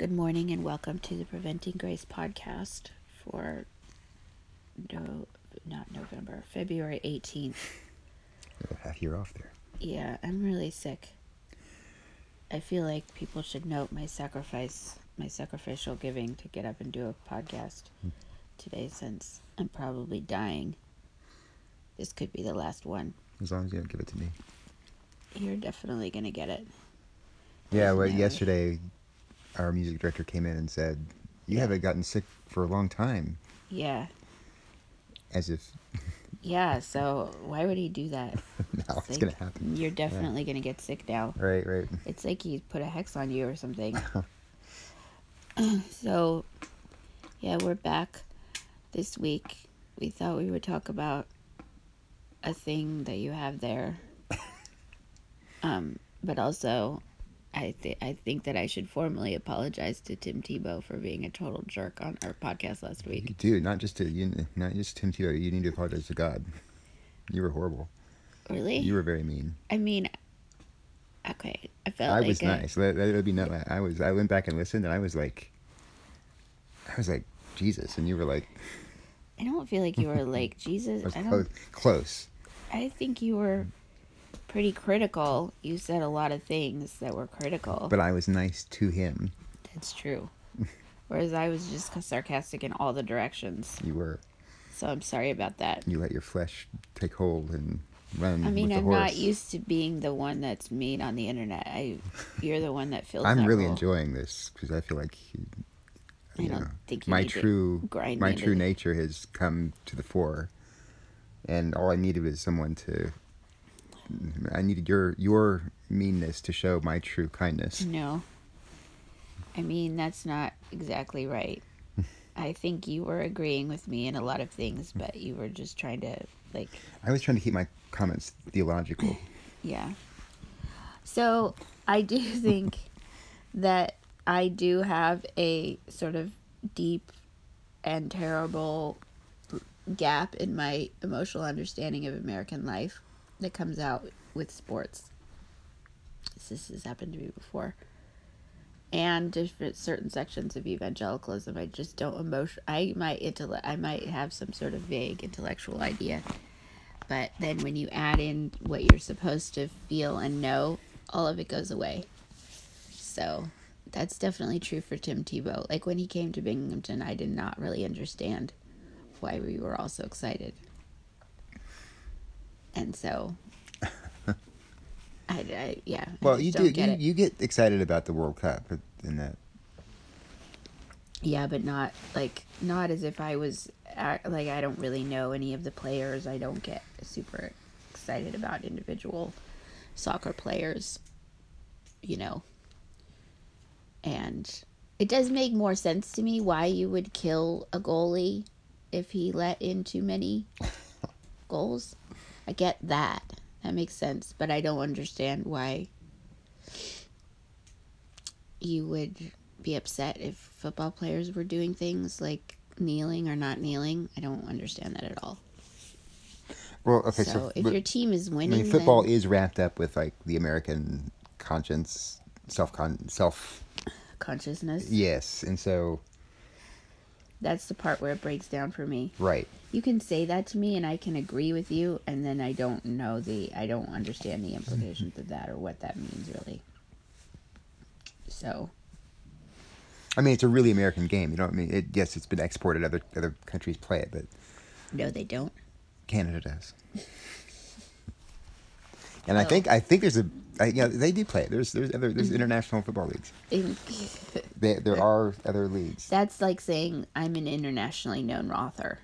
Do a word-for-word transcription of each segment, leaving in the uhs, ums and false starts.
Good morning and welcome to the Preventing Grace podcast for no, not November, February eighteenth. Half year off there. Yeah, I'm really sick. I feel like people should note my sacrifice, my sacrificial giving to get up and do a podcast today since I'm probably dying. This could be the last one. As long as you don't give it to me. You're definitely going to get it. Yeah, There's well, no- yesterday our music director came in and said, you Yeah. haven't gotten sick for a long time. Yeah. As if Yeah, so why would he do that? now it's like, going to happen. You're definitely going to get sick now. Right, right. It's like he put a hex on you or something. So, yeah, we're back this week. We thought we would talk about a thing that you have there. Um, but also, I th- I think that I should formally apologize to Tim Tebow for being a total jerk on our podcast last week. Dude, not just to you, not just Tim Tebow. You need to apologize to God. You were horrible. Really? You were very mean. I mean, okay, I felt I like was a, nice. That, that would be not. I was. I went back and listened, and I was like, I was like Jesus, and you were like. I don't feel like you were like Jesus. I was I close. don't. Close. I think you were pretty critical. You said a lot of things that were critical. But I was nice to him. That's true. Whereas I was just sarcastic in all the directions. You were. So I'm sorry about that. You let your flesh take hold and run. I mean, with the I'm horse. not used to being the one that's mean on the internet. I, you're the one that feels. I'm that really role. enjoying this because I feel like you, I you don't know, think you my need to true grind my me into true the- nature has come to the fore, and all I needed was someone to. I needed your your meanness to show my true kindness. No. I mean, that's not exactly right. I think you were agreeing with me in a lot of things, but you were just trying to, like... I was trying to keep my comments theological. Yeah. So, I do think that I do have a sort of deep and terrible gap in my emotional understanding of American life that comes out with sports. This has happened to me before. And different certain sections of evangelicalism, I just don't emotion. I might intell- I might have some sort of vague intellectual idea, but then when you add in what you're supposed to feel and know, all of it goes away. So that's definitely true for Tim Tebow. Like when he came to Binghamton, I did not really understand why we were all so excited, and so. I, I, yeah. Well, I just you don't do. get You, it. you get excited about the World Cup and that. Yeah, but not like not as if I was uh, like I don't really know any of the players. I don't get super excited about individual soccer players, you know. And it does make more sense to me why you would kill a goalie if he let in too many goals. I get that. That makes sense, but I don't understand why you would be upset if football players were doing things like kneeling or not kneeling. I don't understand that at all. Well, okay, so, so, if but, your team is I winning, mean, football then is wrapped up with like the American conscience, self con self. consciousness. Yes, and so That's the part where it breaks down for me. right. You can say that to me and I can agree with you, and then I don't know the, I don't understand the implications of that or what that means really. So, I mean, it's a really American game. You know what I mean? It, yes, it's been exported. Other other countries play it, but no, they don't. Canada does. And I Oh. think I think there's a I, you know, they do play it. There's there's other there's international football leagues. In, There there are other leagues. that's like saying I'm an internationally known author.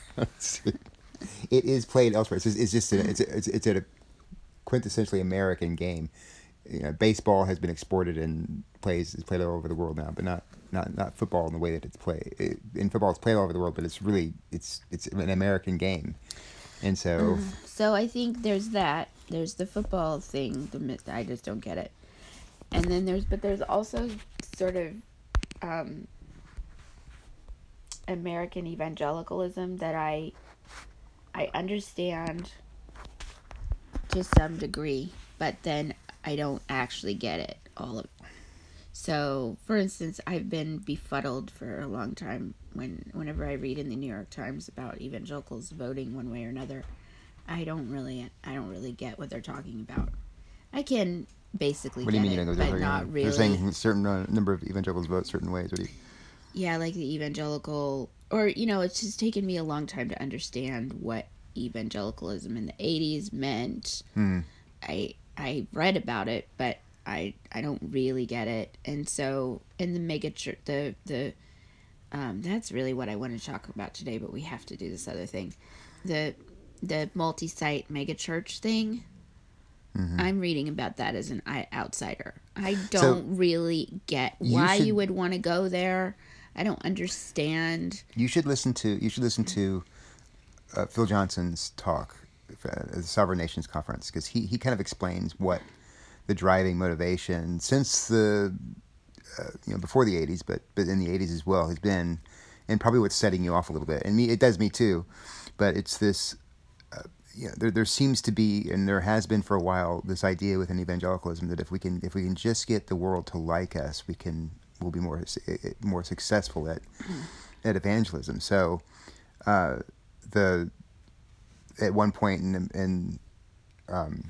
It is played elsewhere. It's just, it's just a, it's a, it's it's a quintessentially American game. You know, baseball has been exported and plays is played all over the world now, but not not, not football in the way that it's played. It, in football, it's played all over the world, but it's really it's it's an American game, and so So I think there's that. There's the football thing. The myth- I just don't get it. And then there's, but there's also sort of um, American evangelicalism that I I understand to some degree, but then I don't actually get it all of. So, for instance, I've been befuddled for a long time when whenever I read in the New York Times about evangelicals voting one way or another. I don't really I don't really get what they're talking about. I can basically What do you get mean you it, don't know what but they're talking not about? They're really. saying a certain uh, number of evangelicals vote certain ways. What do you? Yeah, like the evangelical, or you know, it's just taken me a long time to understand what evangelicalism in the eighties meant. Hmm. I I read about it, but I I don't really get it. And so in the mega church, the the um, that's really what I want to talk about today. But we have to do this other thing, the the multi-site mega church thing. Mm-hmm. I'm reading about that as an outsider. I So don't really get you why you should would want to go there. I don't understand. you should listen to you should listen to uh, Phil Johnson's talk at the Sovereign Nations Conference, because he, he kind of explains what the driving motivation since the uh, you know before the eighties, but but in the eighties as well has been, and probably what's setting you off a little bit. And me, it does me too, but it's this. Uh, you know, there there seems to be, and there has been for a while, this idea within evangelicalism that if we can if we can just get the world to like us, we can we'll be more more successful at at evangelism. So uh, the at one point in in um,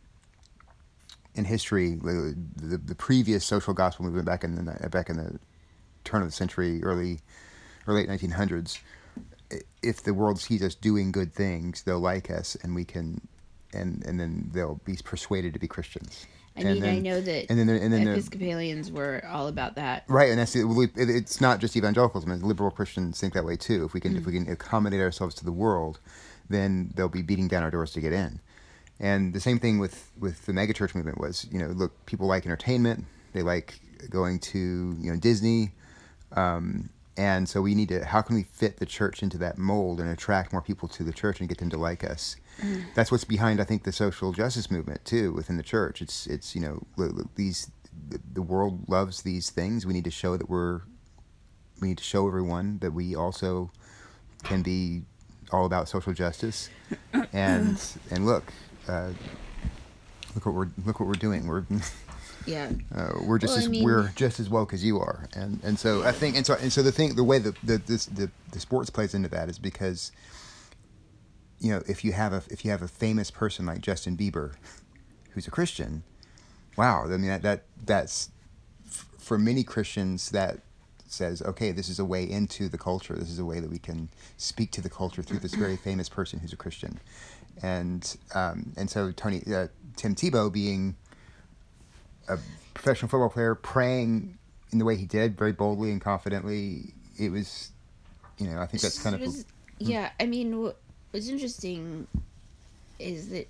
in history, the, the the previous social gospel movement back in the back in the turn of the century, early or late nineteen hundreds, if the world sees us doing good things, they'll like us, and we can, and and then they'll be persuaded to be Christians. I And mean, I then, know that and then, and then, Episcopalians were all about that. right, and that's the, it's not just evangelicals. I mean, liberal Christians think that way too. If we can, mm. if we can accommodate ourselves to the world, then they'll be beating down our doors to get in. And the same thing with with the megachurch movement was, you know, look, people like entertainment. They like going to, you know, Disney. Um, And so we need to, how can we fit the church into that mold and attract more people to the church and get them to like us? Mm. That's what's behind, I think, the social justice movement, too, within the church. It's, it's you know, these, the world loves these things. We need to show that we're, we need to show everyone that we also can be all about social justice. And, and look, uh, look what we're, look what we're doing. We're... Yeah, uh, we're just well, as I mean, we're just as woke as you are, and and so I think and so and so the thing the way that the this the, the sports plays into that is because, you know, if you have a if you have a famous person like Justin Bieber, who's a Christian, wow, I mean that, that that's for many Christians that says, okay, this is a way into the culture. This is a way that we can speak to the culture through this very famous person who's a Christian, and um, and so Tony uh, Tim Tebow being a professional football player praying in the way he did, very boldly and confidently, it was, you know, I think that's kind of... Was, yeah, I mean, what, what's interesting is that,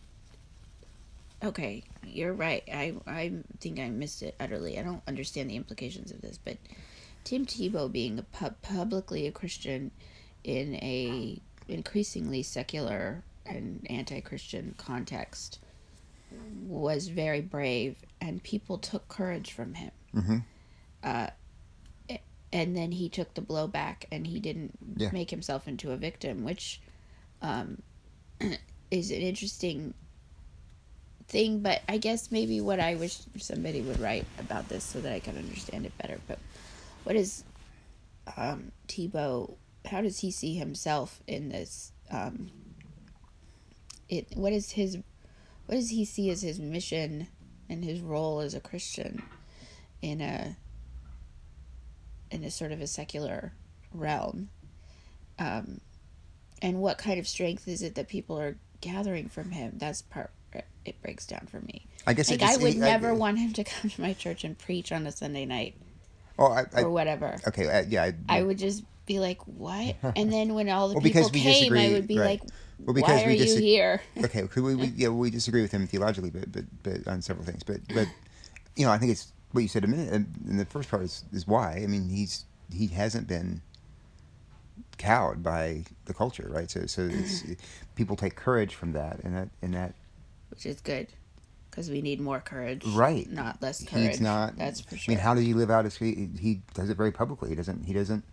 okay, you're right. I, I think I missed it utterly. I don't understand the implications of this, but Tim Tebow being a pub, publicly a Christian in a increasingly secular and anti-Christian context was very brave, and people took courage from him. Mm-hmm. Uh, and then he took the blowback, and he didn't yeah. make himself into a victim, which um, is an interesting thing. But I guess maybe what I wish somebody would write about this so that I can understand it better. But what is um, Tebow? How does he see himself in this? Um, it what is his What does he see as his mission and his role as a Christian in a in a sort of a secular realm? Um, and what kind of strength is it that people are gathering from him? That's part it breaks down for me. I guess like just, I would I, never I, want him to come to my church and preach on a Sunday night, oh, I, I, or whatever. Okay, uh, yeah, I, I would just be like, "What?" And then when all the well, people we came, disagree, I would be right. like, well, because "Why we are dis- you here?" Okay, we, we yeah we disagree with him theologically, but but but on several things. But but you know, I think it's what you said a minute in the first part is is why. I mean, he's he hasn't been cowed by the culture, right? So so it's, people take courage from that, and that and that, which is good. Because we need more courage, right? Not less courage. He's not. That's for sure. I mean, how does he live out his? He, he does it very publicly. He doesn't. He doesn't.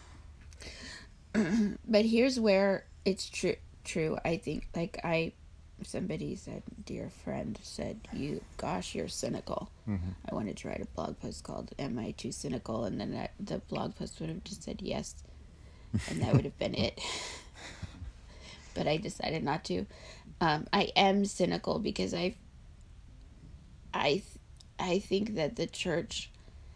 But here's where it's true. True, I think. Like I, somebody said, dear friend said, you, gosh, you're cynical. Mm-hmm. I wanted to write a blog post called, Am I Too Cynical? And then that, the blog post would have just said yes. And that would have been it. But I decided not to. Um, I am cynical because I, I, I think that the church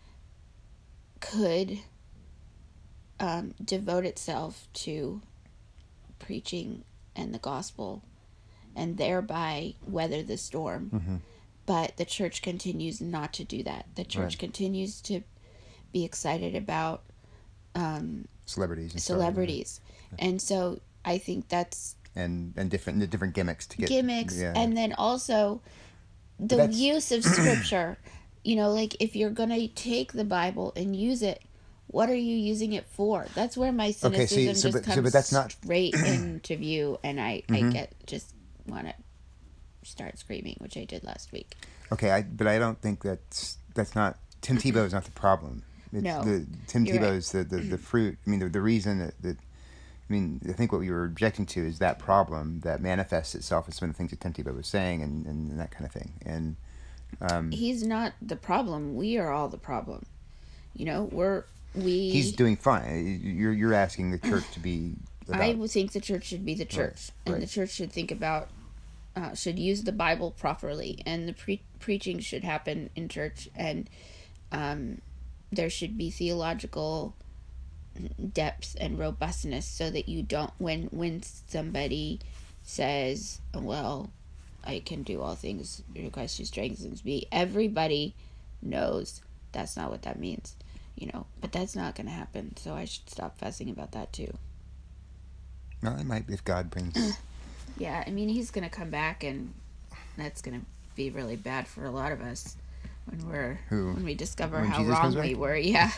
could um, devote itself to preaching and the gospel and thereby weather the storm. Mm-hmm. But the church continues not to do that. The church Right. continues to be excited about um, Celebrities and celebrities. Stuff, yeah. And so I think that's... And, and different the different gimmicks to get... Gimmicks. Yeah. And then also the use of scripture. You know, like if you're going to take the Bible and use it, what are you using it for? That's where my cynicism okay, so, so, just but, comes so, but that's not... straight into view, and I, mm-hmm. I get just want to start screaming, which I did last week. Okay, I, but I don't think that's that's not... Tim Tebow is not the problem. It's No, the Tim Tebow's right. the, the, the fruit. I mean, the, the reason that, that... I mean, I think what we were objecting to is that problem that manifests itself as some of the things that Tim Tebow was saying and, and that kind of thing. And um, he's not the problem. We are all the problem. You know, we're... We, he's doing fine. You're you're asking the church to be... About, I would think the church should be the church. Right, and right. the church should think about... Uh, should use the Bible properly. And the pre- preaching should happen in church. And um, there should be theological depth and robustness so that you don't... When, when somebody says, well, I can do all things through Christ who strengthens me, everybody knows that's not what that means. You know, but that's not going to happen, so I should stop fussing about that too. No, it might, if God brings... Yeah, I mean, he's going to come back, and that's going to be really bad for a lot of us when we're Who? when we discover When how Jesus wrong comes we back? were. Yeah.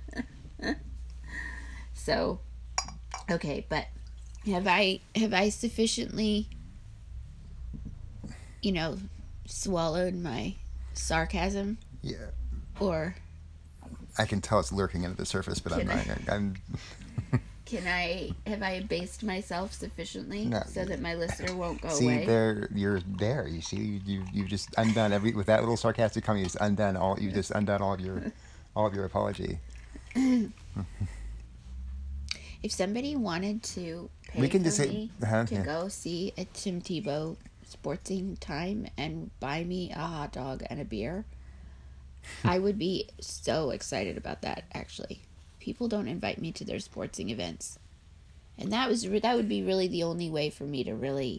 So, okay, but have I have I sufficiently, you know, swallowed my sarcasm? Yeah. Or I can tell it's lurking under the surface, but I'm Can not... I- I'm... can I have I abased myself sufficiently No. so that my listener won't go See, away? there, you're there. You see, you you you just undone every with that little sarcastic comment. You just undone all. You just undone all of your, all of your apology. If somebody wanted to pay We can for just say- me uh-huh, to yeah. go see a Tim Tebow sporting time and buy me a hot dog and a beer, I would be so excited about that. Actually, people don't invite me to their sporting events, and that was that would be really the only way for me to really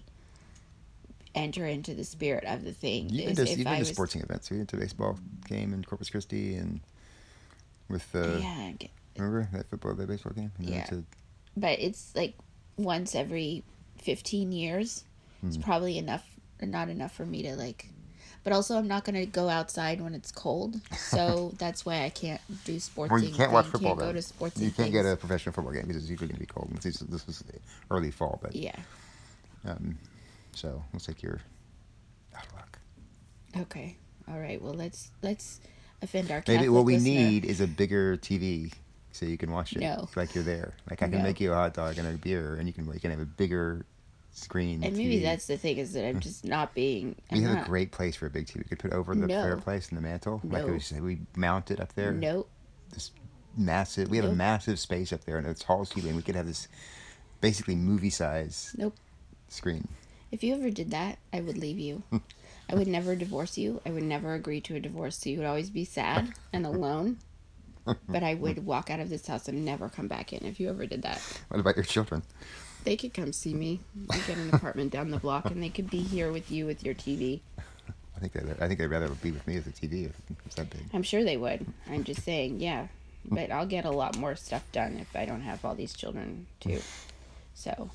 enter into the spirit of the thing. You've been is to, if you've I been to was, sporting events. We went to a baseball game in Corpus Christi and with the yeah, I get- remember that football, that baseball game. And we went Yeah. to- but it's like once every fifteen years. It's Hmm. probably enough, or not enough for me to like. But also, I'm not going to go outside when it's cold, so that's why I can't do sports. Well, you can't watch football. Can't go though. to sports. You can't get a professional football game because it's usually going to be cold. This, this was early fall, but Yeah. um, so looks like you're out of luck. Okay. All right. Well, let's let's offend our Maybe Catholic what we listener. need is a bigger T V so you can watch it. No. Like you're there. Like I can No. make you a hot dog and a beer, and you can you can have a bigger screen. And T V. maybe that's the thing is that I'm just not being. I'm We have not, a great place for a big T V. We could put it over the No. fireplace in the mantle. Like No. we, say, we mount it up there. Nope. This massive. We have a Nope. massive space up there, and it's tall ceiling. We could have this basically movie size Nope. screen. If you ever did that, I would leave you. I would never divorce you. I would never agree to a divorce. So you would always be sad and alone. But I would walk out of this house and never come back in if you ever did that. What about your children? They could come see me. I get an apartment down the block, and they could be here with you with your T V. I think they. I think they'd rather be with me with the T V if it's that big. I'm sure they would. I'm just saying, yeah. But I'll get a lot more stuff done if I don't have all these children, too. So.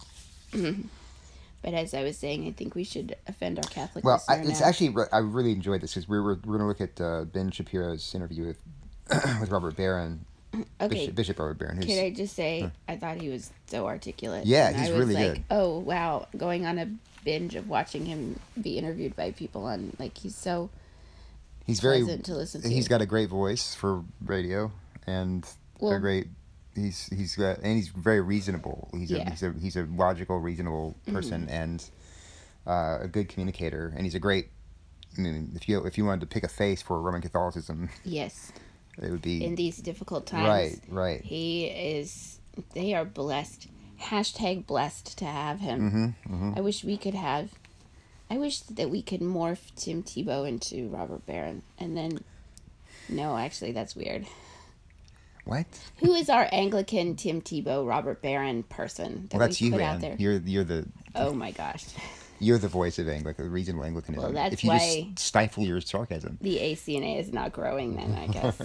But as I was saying, I think we should offend our Catholic Well, I, listener it's now. actually re- I really enjoyed this because we were we're going to look at uh, Ben Shapiro's interview with with Robert Barron, Okay. Bishop, Bishop Robert Barron. Who's, Can I just say, I thought he was so articulate. Yeah, and he's I was really like, good. oh, wow. Going on a binge of watching him be interviewed by people on, like, he's so he's very pleasant to listen to. He's got a great voice for radio and Well- a great. He's he's got and he's very reasonable. He's a Yeah. he's a he's a logical, reasonable person, and uh, a good communicator, and he's a great. I mean, if you if you wanted to pick a face for Roman Catholicism, Yes. it would be In these difficult times. right, right. He is. They are blessed. Hashtag blessed to have him. Mm-hmm, mm-hmm. I wish we could have. I wish that we could morph Tim Tebow into Robert Barron, and then. No, actually, that's weird. What? Who is our Anglican Tim Tebow Robert Barron person that Well, that's we you, put Ann. out there? You're you're the Oh my gosh. you're the voice of Anglican, reasonable Anglicanism. Well, that's if you why just stifle your sarcasm. the A C N A is not growing then, I guess.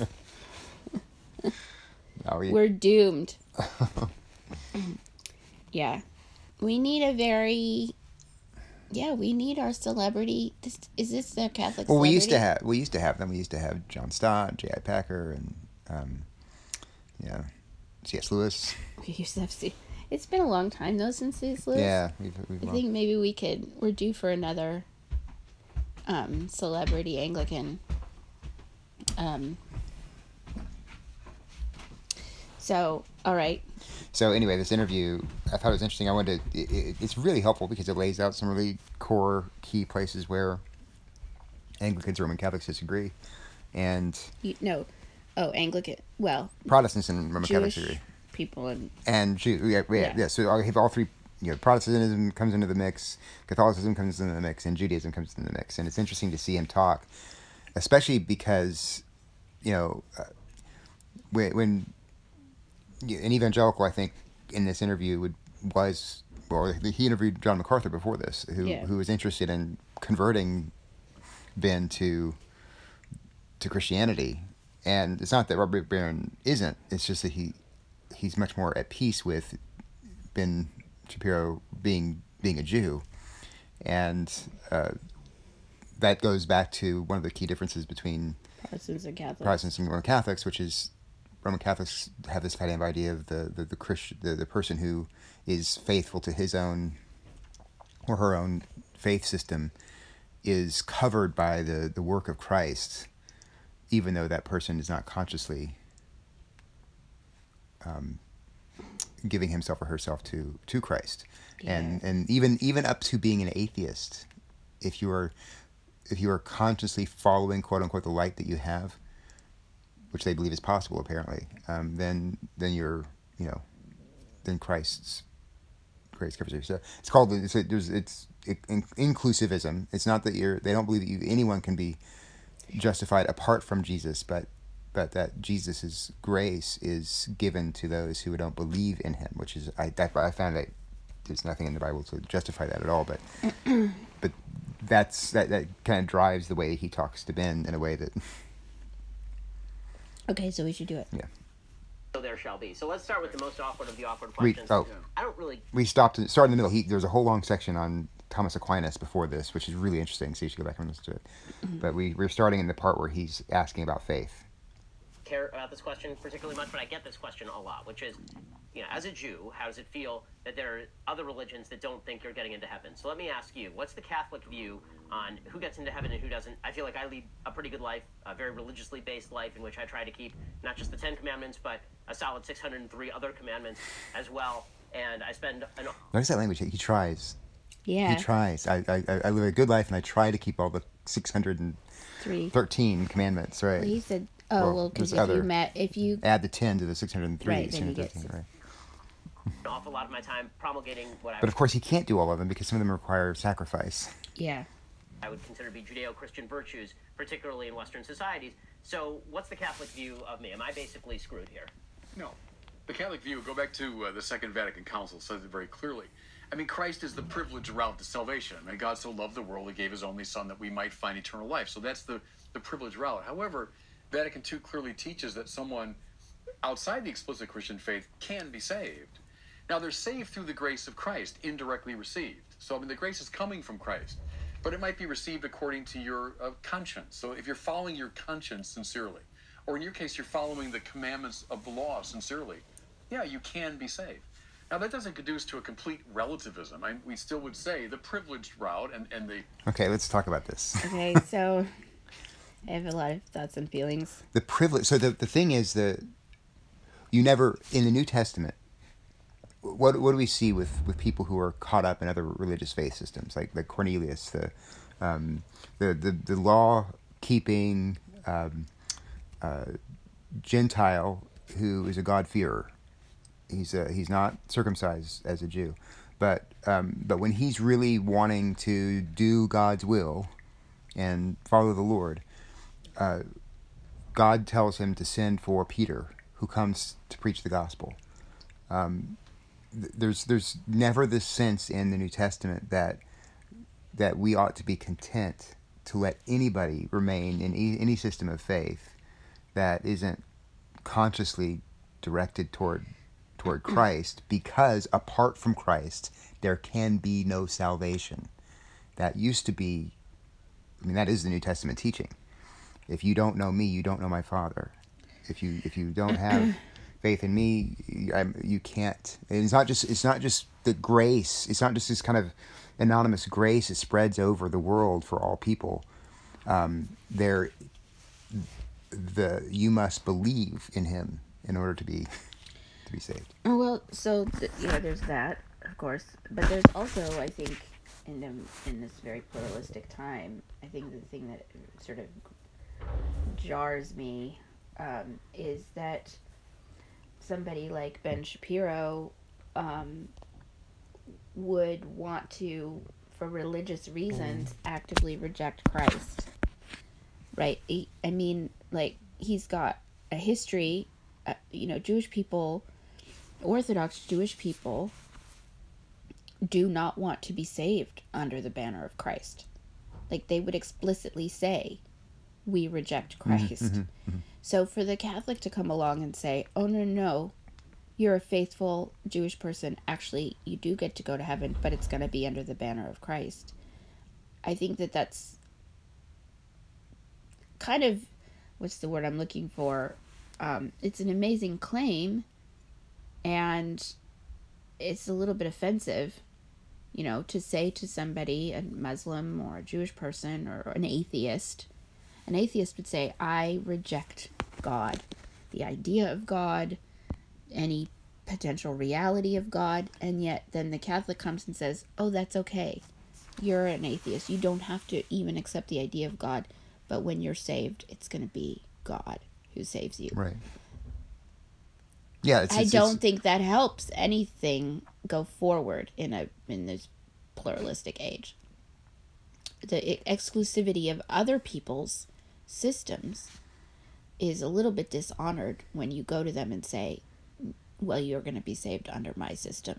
Oh, yeah. We're doomed. Yeah. We need a very... Yeah, we need our celebrity... This, is this the Catholic Well, celebrity? we used to have we used to have them. We used to have John Stott, J I. Packer, and um, yeah, C S. Lewis. We used to have... C- it's been a long time, though, since C S. Lewis. Yeah, we've, we've I think maybe we could... We're due for another um, celebrity Anglican... Um, so, all right. So anyway, this interview, I thought it was interesting. I wanted to, it, it, it's really helpful because it lays out some really core key places where Anglicans and Roman Catholics disagree, and You, no. Oh, Anglican. Well, Protestants and Roman Jewish Catholics agree. people and... And Jew, yeah, yeah, Yeah. yeah. So I have all three. You know, Protestantism comes into the mix, Catholicism comes into the mix, and Judaism comes into the mix. And it's interesting to see him talk, especially because, you know, uh, when, when an evangelical, I think, in this interview would was well, he interviewed John MacArthur before this, who Yeah. who was interested in converting Ben to to Christianity. And it's not that Robert Barron isn't; it's just that he he's much more at peace with Ben Shapiro being being a Jew, and uh, that goes back to one of the key differences between Protestants and Catholics. Protestants and Roman Catholics, which is Roman Catholics have this kind of idea of the the the, Christ, the the person who is faithful to his own or her own faith system is covered by the the work of Christ, even though that person is not consciously um, giving himself or herself to to Christ, Yeah. and and even even up to being an atheist, if you are if you are consciously following quote unquote the light that you have, which they believe is possible apparently, um, then then you're you know then Christ's grace covers you. So it's called it's there's it's it, inclusivism. It's not that you're they don't believe that you, anyone can be justified apart from Jesus, but but that Jesus' grace is given to those who don't believe in him, which is I that, I found that there's nothing in the Bible to justify that at all, but but that's that that kind of drives the way he talks to Ben in a way that Okay, so we should do it. yeah. So there shall be. So let's start with the most awkward of the awkward We questions. oh I don't really. we stopped start in the middle. He there's a whole long section on Thomas Aquinas before this, which is really interesting. So you should go back and listen to it. Mm-hmm. But we we're starting in the part where he's asking about faith. Care about this question particularly much, but I get this question a lot, which is, you know, as a Jew, how does it feel that there are other religions that don't think you're getting into heaven? So let me ask you, what's the Catholic view on who gets into heaven and who doesn't? I feel like I lead a pretty good life, a very religiously based life in which I try to keep not just the Ten Commandments, but a solid six hundred three other commandments as well. And I spend an Notice that language. He tries. Yeah. He tries. I, I I live a good life, and I try to keep all the six hundred Three. thirteen commandments. Right. Well, he said, oh, Well, well, because there's if you other- met, if you, Add the ten to the six hundred three. Right, then you get right. an awful lot of my time promulgating what I But of course, he can't do all of them because some of them require sacrifice. yeah. I would consider to be Judeo-Christian virtues, particularly in Western societies. So what's the Catholic view of me? Am I basically screwed here? No. The Catholic view, go back to uh, the Second Vatican Council, says it very clearly. I mean, Christ is the privileged route to salvation. I mean, God so loved the world, he gave his only son that we might find eternal life. So that's the, the privileged route. However, Vatican two clearly teaches that someone outside the explicit Christian faith can be saved. Now, they're saved through the grace of Christ, indirectly received. So, I mean, the grace is coming from Christ, but it might be received according to your uh, conscience. So if you're following your conscience sincerely, or in your case, you're following the commandments of the law sincerely, yeah, you can be saved. Now, that doesn't conduce to a complete relativism. I, we still would say the privileged route and, and the... Okay, let's talk about this. Okay, so I have a lot of thoughts and feelings. The privilege. So the the thing is that you never in the New Testament, what what do we see with, with people who are caught up in other religious faith systems, like like Cornelius, the um, the, the the law keeping um, uh, Gentile who is a God-fearer. He's a, he's not circumcised as a Jew, but um, but when he's really wanting to do God's will and follow the Lord, uh, God tells him to send for Peter, who comes to preach the gospel. Um, th- there's there's never this sense in the New Testament that that we ought to be content to let anybody remain in e- any system of faith that isn't consciously directed toward toward Christ, because apart from Christ there can be no salvation. That used to be, I mean, that is the New Testament teaching. If you don't know me, you don't know my Father. If you if you don't have faith in me, you, I'm, you can't. And it's not just it's not just the grace. It's not just this kind of anonymous grace that spreads over the world for all people. Um, there, the you must believe in him in order to be to be saved. Well, so th- yeah, there's that, of course, but there's also, I think, in them, in this very pluralistic time, I think the thing that sort of jars me um, is that somebody like Ben Shapiro um, would want to, for religious reasons, actively reject Christ. Right? He, I mean, like, he's got a history, uh, you know, Jewish people, Orthodox Jewish people do not want to be saved under the banner of Christ. Like, they would explicitly say, we reject Christ. Mm-hmm, mm-hmm. So for the Catholic to come along and say, oh, no, no, you're a faithful Jewish person. Actually, you do get to go to heaven, but it's going to be under the banner of Christ. I think that that's kind of, what's the word I'm looking for? Um, it's an amazing claim, and it's a little bit offensive, you know, to say to somebody, a Muslim or a Jewish person or an atheist, an atheist would say, I reject God, the idea of God, any potential reality of God, and yet then the Catholic comes and says, oh, that's okay. You're an atheist. You don't have to even accept the idea of God, but when you're saved, it's going to be God who saves you. Right. Yeah, it's, I it's, don't it's, think that helps anything go forward in a in this pluralistic age. The exclusivity of other people's systems is a little bit dishonored when you go to them and say, well, you're going to be saved under my system.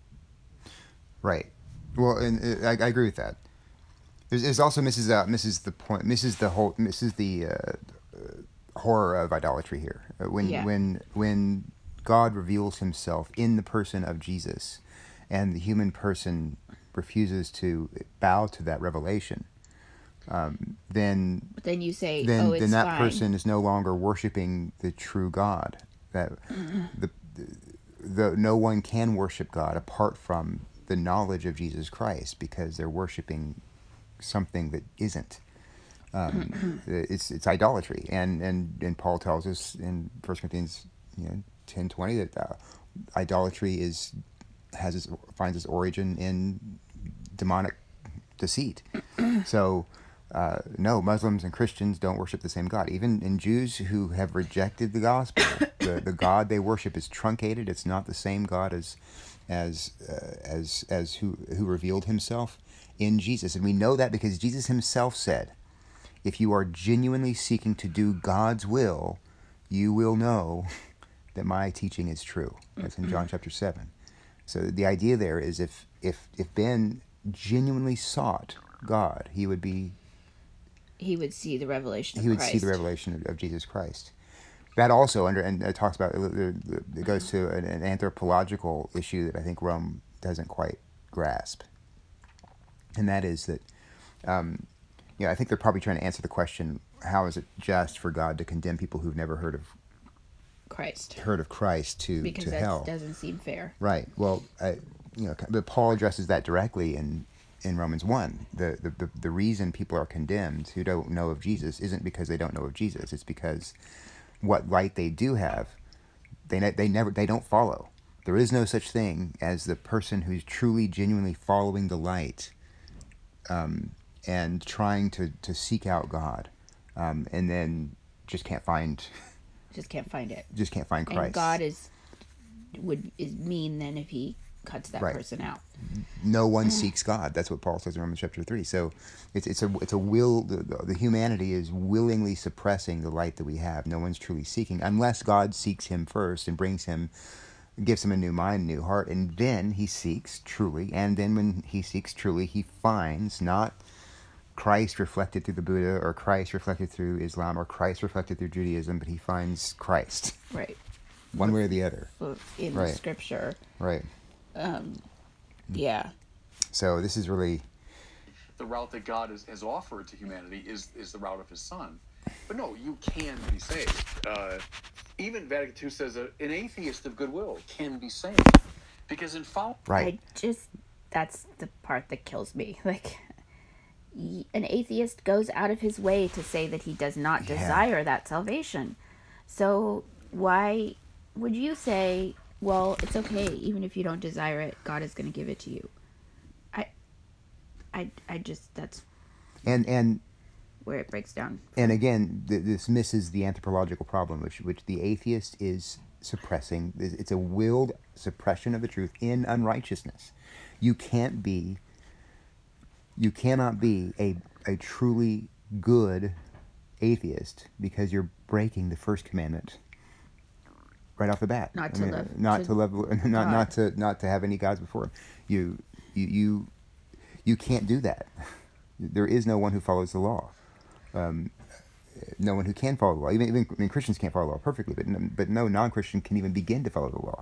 Right. Well, and uh, I, I agree with that. There's, there's also misses uh, misses the point, misses the whole, misses the uh, uh, horror of idolatry here. Uh, when Yeah. when when God reveals Himself in the person of Jesus, and the human person refuses to bow to that revelation, um, then But then you say, then oh, it's then that fine. person is no longer worshiping the true God. That the, the the no one can worship God apart from the knowledge of Jesus Christ, because they're worshiping something that isn't. Um, it's it's idolatry, and, and, and Paul tells us in First Corinthians, you know, ten twenty that uh, idolatry is has its, finds its origin in demonic deceit. So. Uh, no, Muslims and Christians don't worship the same God. Even in Jews who have rejected the gospel, the, the God they worship is truncated. It's not the same God as as uh, as as who who revealed Himself in Jesus, and we know that because Jesus Himself said, "If you are genuinely seeking to do God's will, you will know that my teaching is true." That's in John chapter seven. So the idea there is, if if if Ben genuinely sought God, he would be He would see the revelation of he would Christ. see the revelation of, of Jesus Christ. That also under and it talks about it goes to an, an anthropological issue that I think Rome doesn't quite grasp, and that is that, um, you know, I think they're probably trying to answer the question: how is it just for God to condemn people who've never heard of Christ. heard of Christ to Because to that hell? doesn't seem fair. Right. Well, I, you know, but Paul addresses that directly in. In Romans one, the, the, the, the reason people are condemned who don't know of Jesus isn't because they don't know of Jesus. It's because what light they do have, they ne- they never they don't follow. There is no such thing as the person who's truly, genuinely following the light um, and trying to, to seek out God, um, and then just can't find, Just can't find it. just can't find Christ. And God is would is mean then if he cuts that Right. person out. No one seeks God. That's what Paul says in Romans chapter three. So it's it's a it's a will. The, the, the humanity is willingly suppressing the light that we have. No one's truly seeking unless God seeks him first and brings him, gives him a new mind, new heart, and then he seeks truly. And then when he seeks truly, he finds not Christ reflected through the Buddha or Christ reflected through Islam or Christ reflected through Judaism, but he finds Christ. Right. One way or the other. In Right. the scripture. Right. Yeah. So this is really, The route that God has, has offered to humanity is is the route of his son. But no, you can be saved. Uh, even Vatican two says that an atheist of goodwill can be saved. Because in follow right. I just that's the part that kills me. Like y- an atheist goes out of his way to say that he does not Yeah. desire that salvation. So why would you say, well, it's okay even if you don't desire it, God is going to give it to you? I I I just that's And, and, where it breaks down. And again, th- this misses the anthropological problem, which which the atheist is suppressing. It's a willed suppression of the truth in unrighteousness. You can't be, you cannot be a a truly good atheist because you're breaking the first commandment right off the bat. Not I to mean, love- not to to love, not God. not to not to have any gods before him. You you you you can't do that. There is no one who follows the law. Um, no one who can follow the law. Even, even I mean, Christians can't follow the law perfectly, but no, but no non-Christian can even begin to follow the law.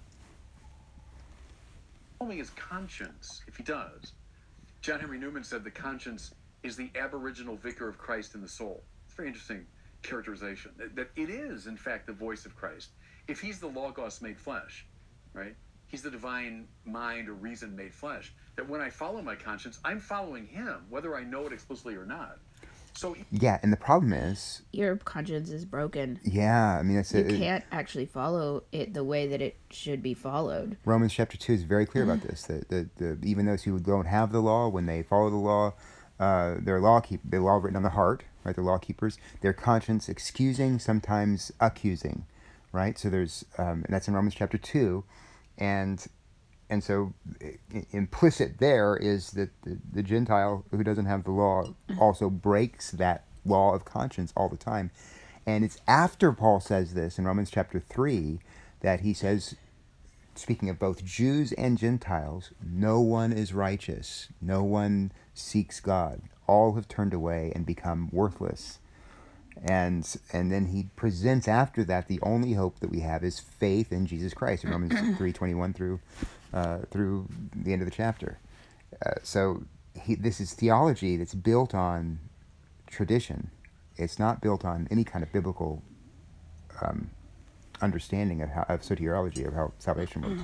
following his conscience, if he does. John Henry Newman said the conscience is the aboriginal vicar of Christ in the soul. It's a very interesting characterization. That, that it is, in fact, the voice of Christ. If he's the Logos made flesh, right? He's the divine mind or reason made flesh. That when I follow my conscience, I'm following him, whether I know it explicitly or not. So he, Yeah, and the problem is, Your conscience is broken. yeah, I mean, it's You it, can't actually follow it the way that it should be followed. Romans chapter two is very clear about this. That the, the even those who don't have the law, when they follow the law, uh, their law keep the law written on the heart, right? They're law keepers. Their conscience excusing, sometimes accusing, right? So there's um, and that's in Romans chapter two, and and so i- implicit there is that the, the Gentile who doesn't have the law also breaks that law of conscience all the time. And it's after Paul says this in Romans chapter three that he says, speaking of both Jews and Gentiles, no one is righteous. No one seeks God. All have turned away and become worthless. And and then he presents after that the only hope that we have is faith in Jesus Christ in Romans three twenty-one through uh, through the end of the chapter. Uh, so he, this is theology that's built on tradition. It's not built on any kind of biblical um, understanding of how of soteriology of how salvation works.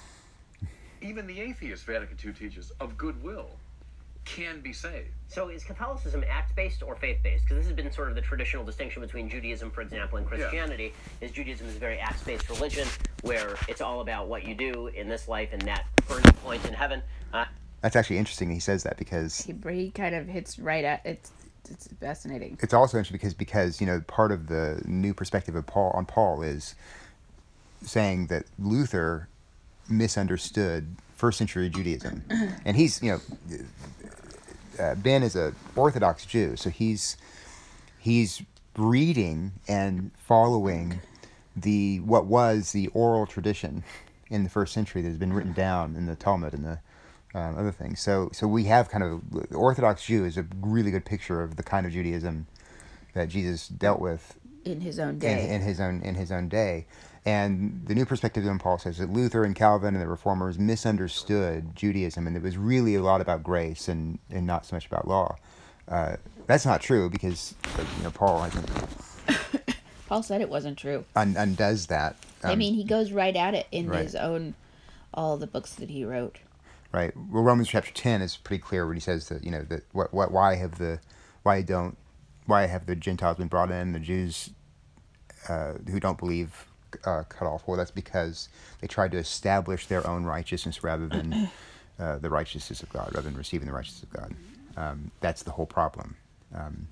even the atheist, Vatican two teaches, of goodwill, can be saved. So is Catholicism act-based or faith-based? Because this has been sort of the traditional distinction between Judaism, for example, and Christianity, is Judaism is a very acts-based religion where it's all about what you do in this life and that burning point in heaven. Uh, That's actually interesting that he says that, because He, he kind of hits right at it's. It's fascinating. it's also interesting because because you know part of the new perspective of Paul on Paul is saying that Luther misunderstood first century Judaism, and he's you know uh, Ben is a Orthodox Jew, so he's he's reading and following the what was the oral tradition in the first century that has been written down in the Talmud and the um, other things. So so we have kind of the Orthodox Jew is a really good picture of the kind of Judaism that Jesus dealt with In his own in, day. in his own in his own day. And the new perspective on Paul says that Luther and Calvin and the Reformers misunderstood Judaism, and it was really a lot about grace and, and not so much about law. Uh, that's not true, because you know Paul I think Paul said it wasn't true. un- undoes that. I Um, mean, he goes right at it in right. his own, all the books that he wrote. Right. Well, Romans chapter ten is pretty clear when he says that you know that what what why have the why don't why have the Gentiles been brought in, the Jews uh, who don't believe uh, cut off. Well, that's because they tried to establish their own righteousness rather than uh, the righteousness of God, rather than receiving the righteousness of God. Um, that's the whole problem. Um,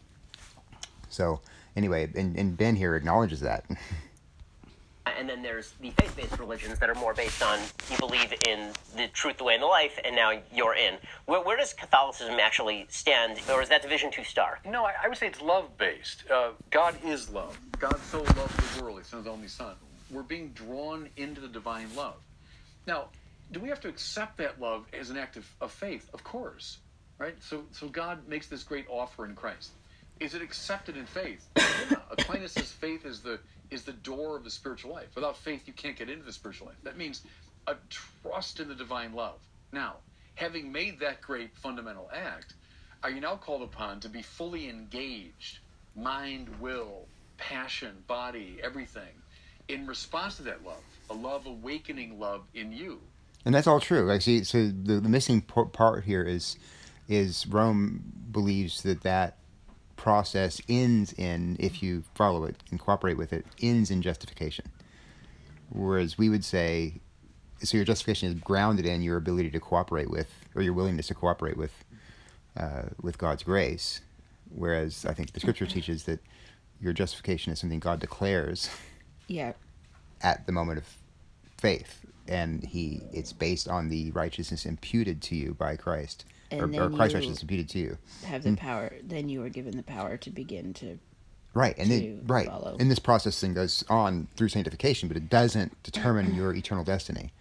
so anyway, and, and Ben here acknowledges that. And then there's the faith-based religions that are more based on you believe in the truth, the way, and the life, and now you're in. Where, where does Catholicism actually stand, or is that division too stark? No, I, I would say it's love-based. Uh, God is love. God so loved the world, he sent his only son. We're being drawn into the divine love. Now, do we have to accept that love as an act of, of faith? Of course, right? So, so God makes this great offer in Christ. Is it accepted in faith? Yeah. Aquinas says faith is the is the door of the spiritual life. Without faith, you can't get into the spiritual life. That means a trust in the divine love. Now, having made that great fundamental act, are you now called upon to be fully engaged, mind, will, passion, body, everything, in response to that love, a love awakening love in you? And that's all true. Like, see, so the, the missing part here is is Rome believes that that process ends in, if you follow it and cooperate with it, ends in justification. Whereas we would say, so your justification is grounded in your ability to cooperate with, or your willingness to cooperate with, uh, with God's grace. Whereas I think the Scripture teaches that your justification is something God declares. Yeah. At the moment of faith, and he it's based on the righteousness imputed to you by Christ, And or, then or Christ's you righteousness imputed to you. Have the power. Then you are given the power to begin to. Right, and to then right, follow. and this process then goes on through sanctification, but it doesn't determine your eternal destiny.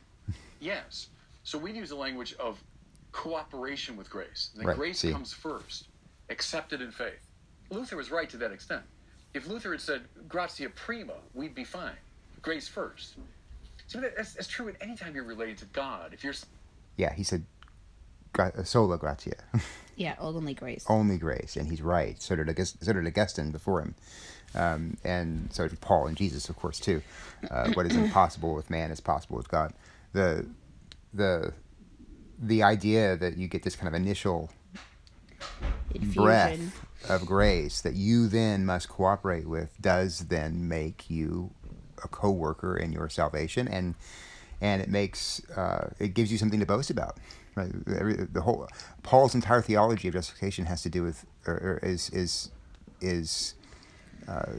Yes. So we use the language of cooperation with grace. The Right, grace see. comes first, accepted in faith. Luther was right to that extent. If Luther had said gratia prima, we'd be fine. Grace first. So that- that's, that's true at any time you're related to God. If you're Yeah, he said, gra- sola gratia, Yeah, only grace. only grace, and he's right. So did August- so did Augustine before him, um, and so did Paul and Jesus, of course, too. Uh, what is impossible with man is possible with God. The the the idea that you get this kind of initial Infusion. breath of grace that you then must cooperate with does then make you a co-worker in your salvation, and and it makes uh, it gives you something to boast about. Right? Every, the whole Paul's entire theology of justification has to do with or, or is is is uh,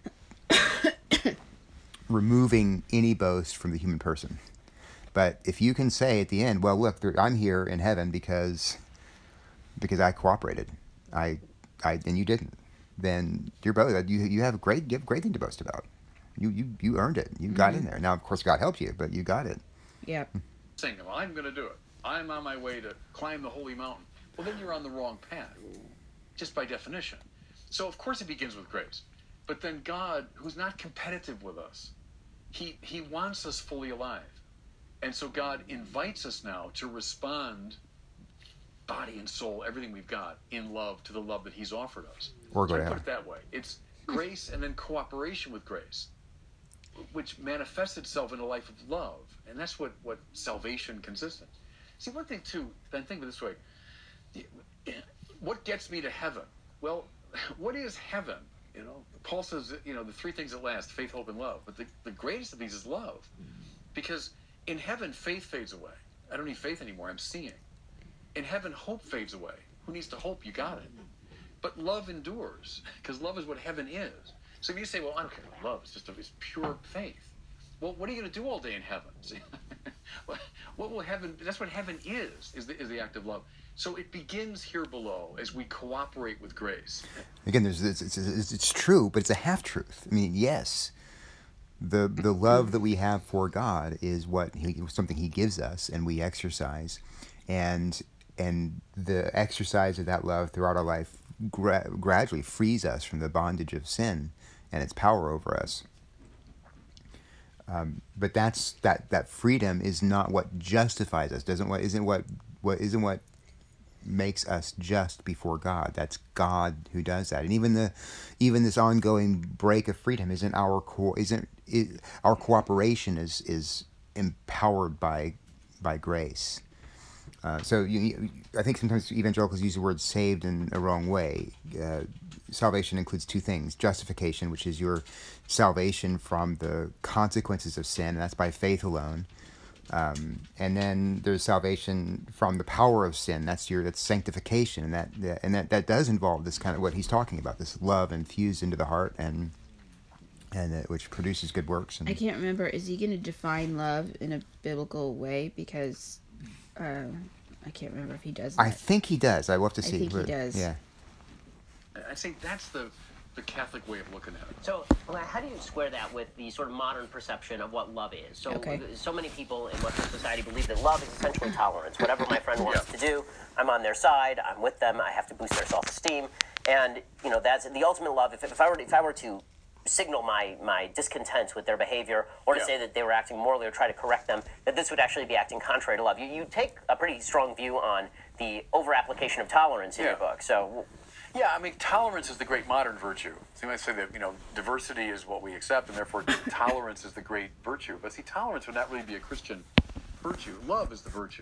removing any boast from the human person. But if you can say at the end, well, look, there, I'm here in heaven because because I cooperated, I, I, and you didn't, then you're both you you have a great you have a great thing to boast about. You you you earned it. You got in there. Now, of course, God helped you, but you got it. Yeah. saying, well, I'm going to do it. I'm on my way to climb the holy mountain. Well, then you're on the wrong path, just by definition. So, of course, it begins with grace. But then God, who's not competitive with us, he, he wants us fully alive. And so God invites us now to respond, body and soul, everything we've got, in love to the love that he's offered us. Or go So to I put hell. it that way. It's grace and then cooperation with grace, which manifests itself in a life of love. And that's what, what salvation consists in. See, one thing, too, then think of it this way. What gets me to heaven? Well, what is heaven? You know, Paul says, you know, the three things that last, faith, hope, and love. But the, the greatest of these is love. Because in heaven, faith fades away. I don't need faith anymore. I'm seeing. In heaven, hope fades away. Who needs to hope? You got it. But love endures, because love is what heaven is. So if you say, well, I don't care about love, it's just a, it's pure faith. Well, what are you going to do all day in heaven? See? what, what will heaven, that's what heaven is, is the, is the act of love. So it begins here below as we cooperate with grace. Again, there's it's, it's, it's, it's true, but it's a half truth. I mean, yes, the the love that we have for God is what he, something He gives us, and we exercise, and and the exercise of that love throughout our life gra- gradually frees us from the bondage of sin and its power over us. Um, but that's that that freedom is not what justifies us. Doesn't what isn't what what isn't what makes us just before God. That's God who does that. And even the even this ongoing break of freedom isn't our co- isn't it, our cooperation is is empowered by by grace. Uh, so you, you, I think sometimes evangelicals use the word saved in a wrong way. Uh, salvation includes two things: justification, which is your salvation from the consequences of sin, and that's by faith alone. Um, and then there's salvation from the power of sin. That's your that's sanctification, and that, that and that, that does involve this kind of what he's talking about, this love infused into the heart, and and uh, which produces good works. And I can't remember. Is he going to define love in a biblical way? Because uh, I can't remember if he does. That. I think he does. I will have to I see. think he but, does. Yeah. I think that's the the Catholic way of looking at it. So, well, how do you square that with the sort of modern perception of what love is? So, Okay. so many people in Western society believe that love is essentially tolerance. Whatever my friend wants to do, I'm on their side. I'm with them. I have to boost their self-esteem, and you know that's the ultimate love. If, if I were to, if I were to signal my my discontent with their behavior, or to Yeah. say that they were acting morally, or try to correct them, that this would actually be acting contrary to love. You you take a pretty strong view on the over-application of tolerance in Yeah. your book. So. Yeah, I mean, tolerance is the great modern virtue. So you might say that, you know, diversity is what we accept, and therefore tolerance is the great virtue. But see, tolerance would not really be a Christian virtue. Love is the virtue.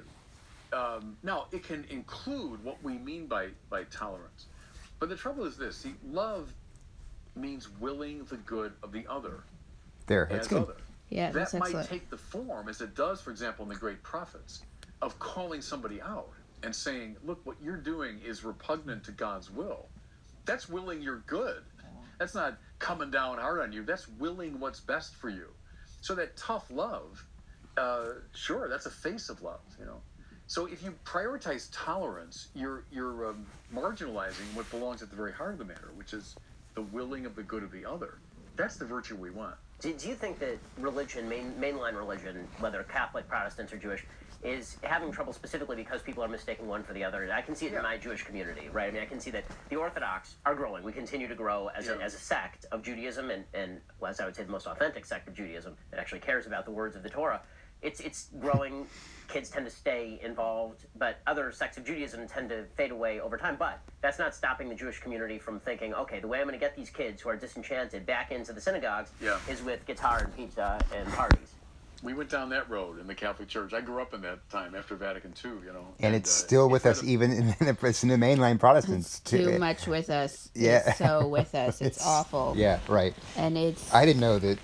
Um, now, it can include what we mean by, by tolerance. But the trouble is this. See, love means willing the good of the other There, that's as good. other. Yeah, That that's might excellent. take the form, as it does, for example, in the great prophets, of calling somebody out and saying, look, what you're doing is repugnant to God's will. That's willing your good. That's not coming down hard on you. That's willing what's best for you. So that tough love, uh, sure, that's a face of love, you know. So if you prioritize tolerance, you're you're um, marginalizing what belongs at the very heart of the matter, which is the willing of the good of the other. That's the virtue we want. Do, do you think that religion, main, mainline religion, whether Catholic, Protestants, or Jewish, is having trouble specifically because people are mistaking one for the other? And I can see it Yeah. in my Jewish community, right? I mean, I can see that the Orthodox are growing. We continue to grow as, a, Yeah. as a sect of Judaism, and, and well, as I would say, the most authentic sect of Judaism that actually cares about the words of the Torah. It's it's growing. Kids tend to stay involved, but other sects of Judaism tend to fade away over time. But that's not stopping the Jewish community from thinking, okay, the way I'm going to get these kids who are disenchanted back into the synagogues Yeah. is with guitar and pizza and parties. We went down that road in the Catholic Church. I grew up in that time after Vatican Two, you know. And it's uh, still if with I'd us, have- even in the, it's in the mainline Protestants. Too too. much with us. Yeah. It's so with us. It's, awful. Yeah, right. And it's I didn't know that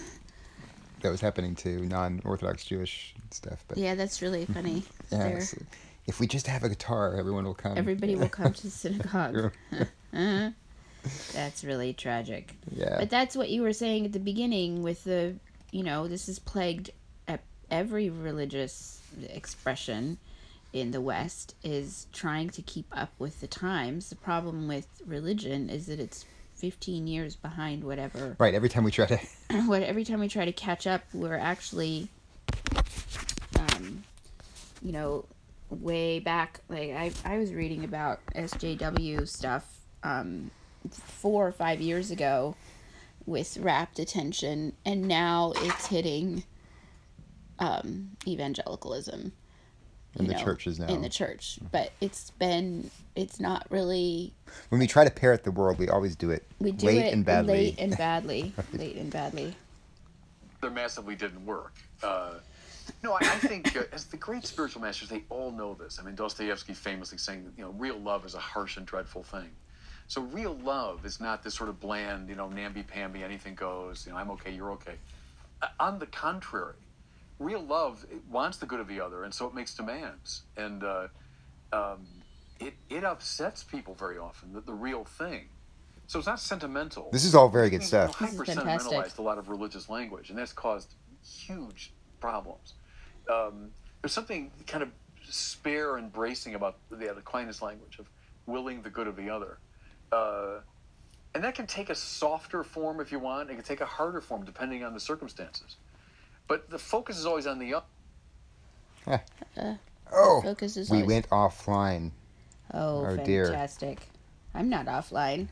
that was happening to non-Orthodox Jewish stuff. But yeah, that's really funny. yeah, There. it's- if we just have a guitar, everyone will come. Everybody will come to the synagogue. True. That's really tragic. Yeah. But that's what you were saying at the beginning with the, you know, this has plagued e- every religious expression in the West is trying to keep up with the times. The problem with religion is that it's fifteen years behind whatever. Right. Every time we try to. What every time we try to catch up, we're actually, um, you know, way back. Like I, I was reading about S J W stuff, um, four or five years ago, with rapt attention, and now it's hitting, um, evangelicalism. In you the know, churches now. In the church, but it's been, it's not really. When we try to parrot the world, we always do it We do late it and badly. late and badly, late and badly. There massively didn't work. Uh, no, I, I think uh, as the great spiritual masters, they all know this. I mean, Dostoevsky famously saying that, you know, real love is a harsh and dreadful thing. So real love is not this sort of bland, you know, namby-pamby, anything goes, you know, I'm okay, you're okay. Uh, on the contrary, real love it wants the good of the other, and so it makes demands. And uh, um, it, it upsets people very often, the, the real thing. So it's not sentimental. This is all very good We've, stuff. This is hyper fantastic. sentimentalized a lot of religious language, and that's caused huge problems. Um, there's something kind of spare and bracing about the Aquinas language of willing the good of the other. Uh, and that can take a softer form if you want. It can take a harder form depending on the circumstances. But the focus is always on the other. Oh, Focus is we always- went offline. Oh, Oh, dear. fantastic. I'm not offline.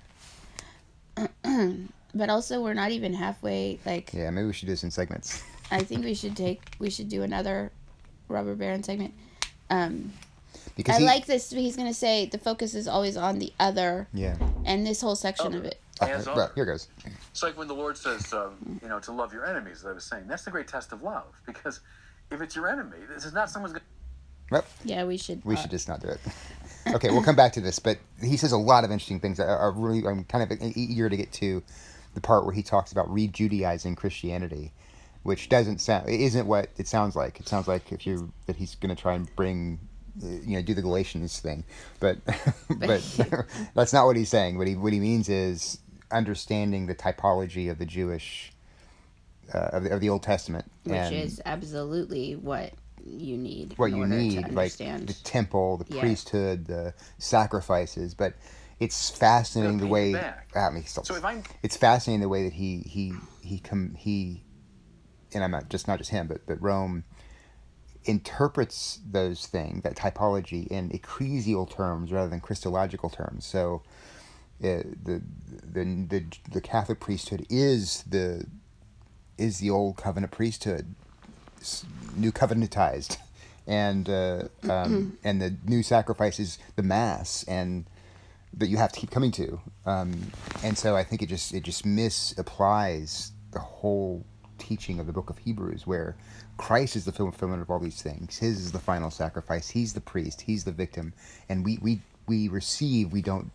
But also, we're not even halfway. Like, Yeah, maybe we should do this in segments. I think we should take, we should do another Rubber Baron segment. Um, Because I he, like this. He's going to say the focus is always on the other, Yeah. and this whole section of Other. it. As Well, other. here goes. It's like when the Lord says, um, you know, to love your enemies, as I was saying. That's the great test of love. Because if it's your enemy, this is not someone's going Well, Yeah, we should. we uh, should just not do it. Okay, we'll come back to this, but he says a lot of interesting things. I, I really, I'm kind of eager to get to the part where he talks about re-Judaizing Christianity, which doesn't sound, it isn't what it sounds like. It sounds like if you that he's going to try and bring, uh, you know, do the Galatians thing, but but that's not what he's saying. What he what he means is understanding the typology of the Jewish, uh, of, the, of the Old Testament, which and is absolutely what you need what in you order need, to like understand. the temple, the Yeah. priesthood, the sacrifices. But it's fascinating the Gonna pay you way. back. I mean, so, So if I'm- it's fascinating the way that he he he come he, and I'm not just not just him, but but Rome interprets those things, that typology, in ecclesial terms rather than Christological terms. So. Uh, the, the the the Catholic priesthood is the is the old covenant priesthood, new covenantized, and uh, um, and the new sacrifice is the mass, and that you have to keep coming to, um, and so I think it just it just misapplies the whole teaching of the book of Hebrews, where Christ is the fulfillment of all these things. His is the final sacrifice. He's the priest. He's the victim, and we we we receive. We don't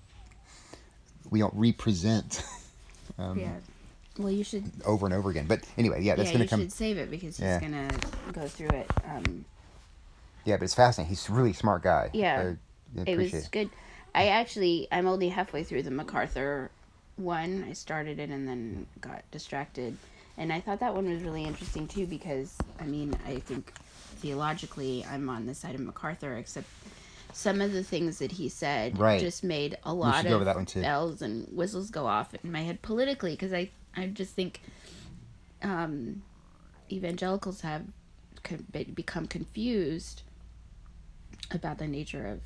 we don't represent. Um, Yeah. Well, you should. over and over again. But anyway, yeah, that's Yeah, going you to come. should save it because he's Yeah. gonna go through it. Um, Yeah, but it's fascinating. He's a really smart guy. Yeah. I, I it appreciate was good. I actually, I'm only halfway through the MacArthur one. I started it and then got distracted, and I thought that one was really interesting too because I mean, I think theologically, I'm on the side of MacArthur, except some of the things that he said Right. just made a lot should go over that of one, too. bells and whistles go off in my head politically because I, I just think um, evangelicals have con- be- become confused about the nature of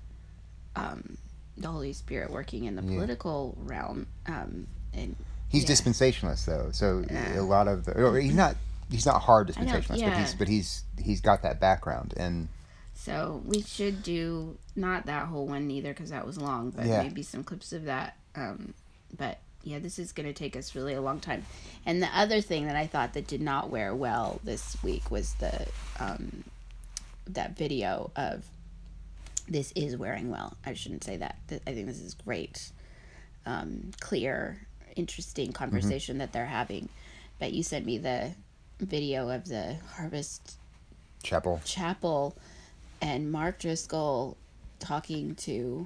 um, the Holy Spirit working in the Yeah. political realm. Um, and He's yeah. dispensationalist, though. So Yeah. a lot of the, or he's not he's not hard I know, dispensationalist, but yeah. he's but he's he's got that background, and So we should do not that whole one either because that was long, but Yeah. maybe some clips of that. Um, but yeah, this is going to take us really a long time. And the other thing that I thought that did not wear well this week was the um, that video of this is wearing well. I shouldn't say that. Th- I think this is great, um, clear, interesting conversation that they're having. But you sent me the video of the Harvest Chapel. Chapel and Mark Driscoll talking to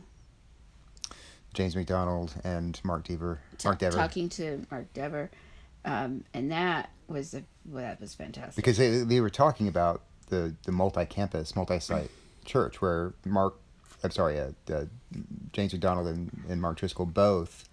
James McDonald and Mark Dever. Mark t- Dever. talking to Mark Dever, um, and that was a, well, that was fantastic. Because they, they were talking about the, the multi-campus, multi-site church where Mark, I'm sorry, uh, uh, James McDonald and, and Mark Driscoll both,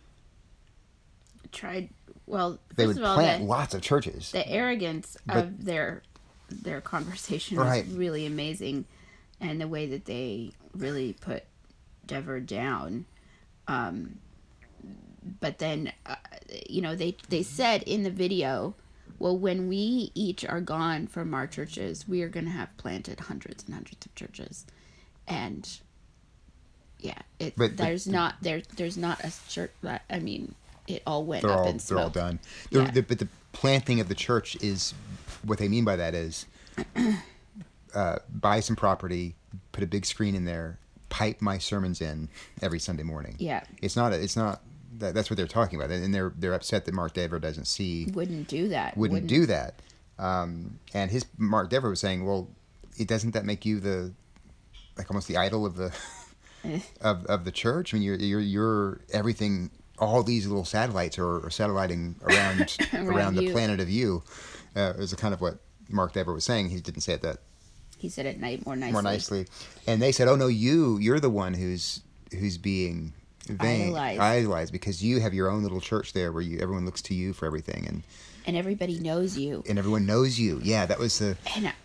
tried well. First they would of all, plant the, lots of churches. the arrogance But- of their their conversation Right. was really amazing, and the way that they really put Dever down. Um, but then, uh, you know, they they said in the video, well, when we each are gone from our churches, we are going to have planted hundreds and hundreds of churches, and yeah, it But- but there's the- not there there's not a church. I mean, it all went they're up all in they're all smoke. done. The, Yeah. the, but the planting of the church is what they mean by that is uh, buy some property, put a big screen in there, pipe my sermons in every Sunday morning. Yeah. It's not. A, it's not. That, that's what they're talking about, and they're they're upset that Mark Dever doesn't see. Wouldn't do that. Wouldn't, do that. Um, and his Mark Dever was saying, well, it doesn't that make you the like almost the idol of the of of the church? I mean, you're you're you're everything. All these little satellites are, are satelliting around around, Around the you. planet of you. Uh, is kind of what Mark Dever was saying. He didn't say it that He said it night more nicely. more nicely. And they said, "Oh no, you you're the one who's who's being vain, Idolized. idolized because you have your own little church there where you everyone looks to you for everything and And everybody knows you. and everyone knows you." Yeah, that was the And I,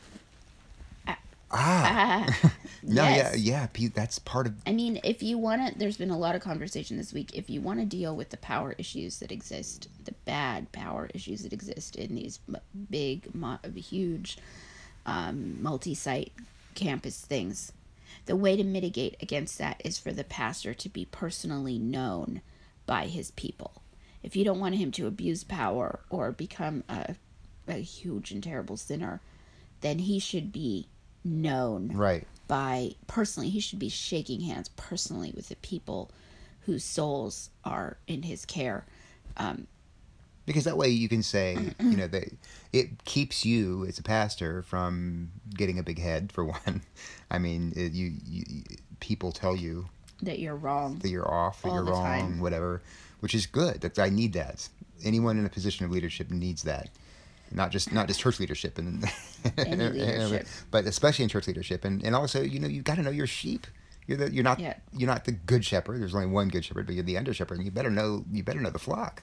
ah. ah, No, yes. yeah, yeah. Pete, that's part of I mean, if you want to, there's been a lot of conversation this week. If you want to deal with the power issues that exist, the bad power issues that exist in these m- big, mo- huge, um, multi-site campus things, the way to mitigate against that is for the pastor to be personally known by his people. If you don't want him to abuse power or become a, a huge and terrible sinner, then he should be known Right. by personally. He should be shaking hands personally with the people whose souls are in his care. Um, Because that way you can say, you know, that it keeps you as a pastor from getting a big head, for one. I mean, it, you, you people tell you that you're wrong. that you're off, that all you're the wrong, time. whatever, which is good. That I need that. Anyone in a position of leadership needs that. Not just not just church leadership and Any leadership. but especially in church leadership, and, and also, you know, you got to know your sheep. You're the, you're not Yeah. you're not the good shepherd. There's only one good shepherd, but you're the under shepherd, and you better know you better know the flock.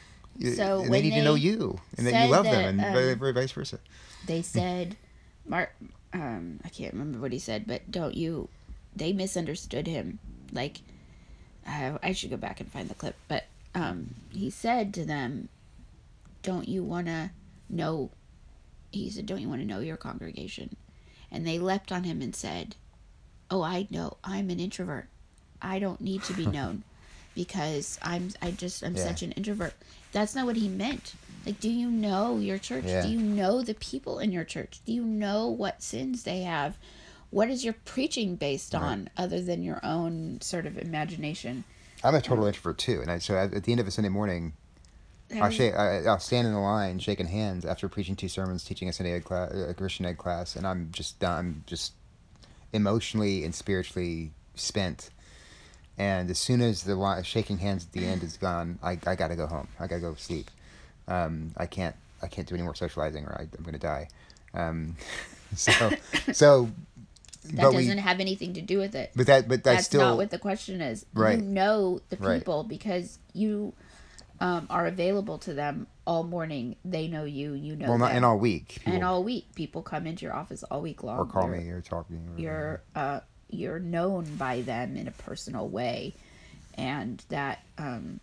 So and when they need to know they you, and that said you love that, them, and um, vi- vice versa. They said, Mark, um, I can't remember what he said, but don't you, they misunderstood him. Like, I, I should go back and find the clip, but um, he said to them, don't you want to know, he said, don't you want to know your congregation? And they leapt on him and said, oh, I know, I'm an introvert. I don't need to be known because I'm, I just, I'm Yeah. such an introvert. That's not what he meant. Like, do you know your church? Yeah. Do you know the people in your church? Do you know what sins they have? What is your preaching based Right. on other than your own sort of imagination? I'm a total introvert too, and I, so at the end of a Sunday morning, I'll, There's- shake, I, I'll stand in the line, shaking hands after preaching two sermons, teaching a Sunday ed class, a Christian ed class, and I'm just done. I'm just emotionally and spiritually spent. And as soon as the line, shaking hands at the end is gone, I, I got to go home. I got to go sleep. Um, I can't I can't do any more socializing, or I, I'm going to die. Um, so so. that but doesn't we, have anything to do with it. but that but that's, That's still not what the question is. Right. You know the Right. people because you um, are available to them all morning. They know you. You know well them. not and all week. People, and all week. People come into your office all week long. or call You're- me or talk to me. Or You're uh, you're known by them in a personal way, and that um,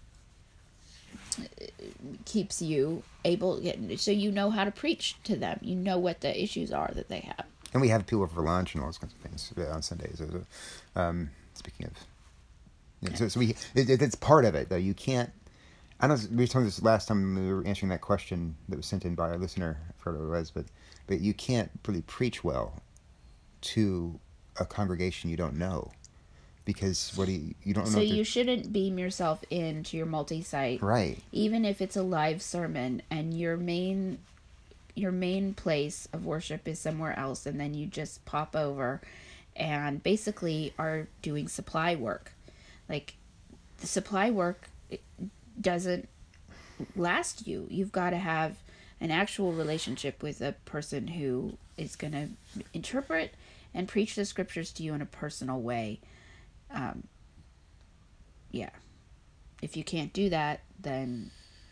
keeps you able. So you know how to preach to them. You know what the issues are that they have. And we have people for lunch and all those kinds of things uh, on Sundays. So, um, speaking of, yeah, so, so we it, it, it's part of it though. You can't. I don't. We were talking this last time we were answering that question that was sent in by our listener. I forgot what it was, but but you can't really preach well to a congregation you don't know, because what do you you don't know. So if they're- you shouldn't beam yourself into your multi-site, right. even if it's a live sermon and your main your main place of worship is somewhere else, and then you just pop over and basically are doing supply work. Like, the supply work doesn't last you. You've got to have an actual relationship with a person who is going to interpret and preach the scriptures to you in a personal way. Um, yeah. If you can't do that, then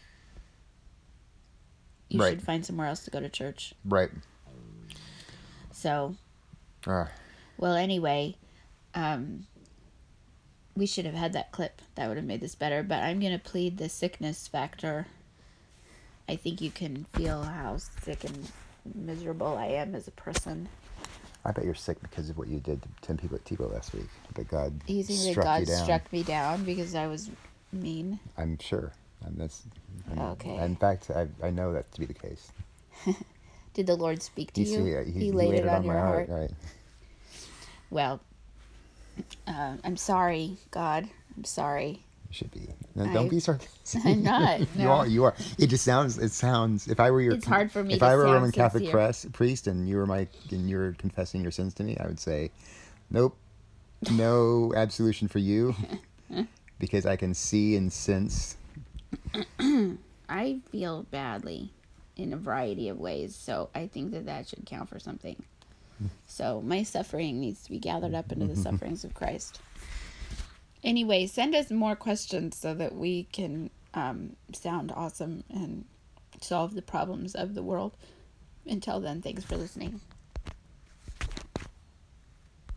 you Right. should find somewhere else to go to church. Right. So, Uh, well, anyway, um, we should have had that clip. That would have made this better. But I'm going to plead the sickness factor. I think you can feel how sick and miserable I am as a person. I bet you're sick because of what you did to ten people at Tebow last week. That God You think that struck God you down. struck me down because I was mean? I'm sure. And that's. And Okay. In fact, I I know that to be the case. Did the Lord speak to He's- you? yeah, he, laid, it on, your my heart. Right. Well, uh, I'm sorry, God. I'm sorry. You should be. No, don't I- be sarcastic. I'm not, you no. are. You are. It just sounds. It sounds. If I were your. It's hard for me If to I were a sound Roman Catholic sincere. press, priest and you were my and you were confessing your sins to me, I would say, nope, no absolution for you, because I can see and sense. I feel badly in a variety of ways, so I think that that should count for something. So my suffering needs to be gathered up into the sufferings of Christ. Anyway, send us more questions so that we can um, sound awesome and solve the problems of the world. Until then, thanks for listening.